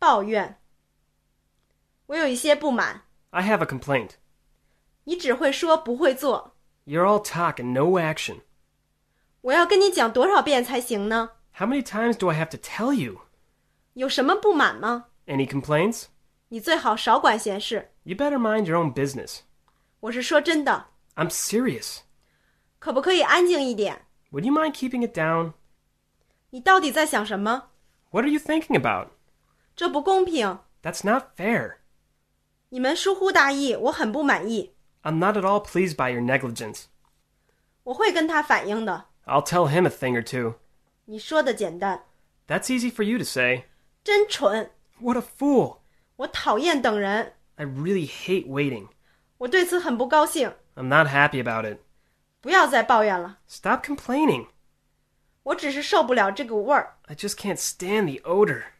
抱怨。我有一些不满。 I have a complaint. 你只会说不会做。 You're all talk and no action. 我要跟你讲多少遍才行呢？ How many times do I have to tell you? 有什么不满吗？ Any complaints? 你最好少管闲事。 You better mind your own business. 我是说真的。 I'm serious. 可不可以安静一点？ Would you mind keeping it down? 你到底在想什么？ What are you thinking about? 这不公平。 That's not fair. 你们疏忽大意，我很不满意。 I'm not at all pleased by your negligence. 我会跟他反映的。 I'll tell him a thing or two. 你说的简单。 That's easy for you to say. 真蠢。 What a fool. 我讨厌等人。 I really hate waiting. 我对此很不高兴。 I'm not happy about it. 不要再抱怨了。 Stop complaining. 我只是受不了这股味儿。 I just can't stand the odor.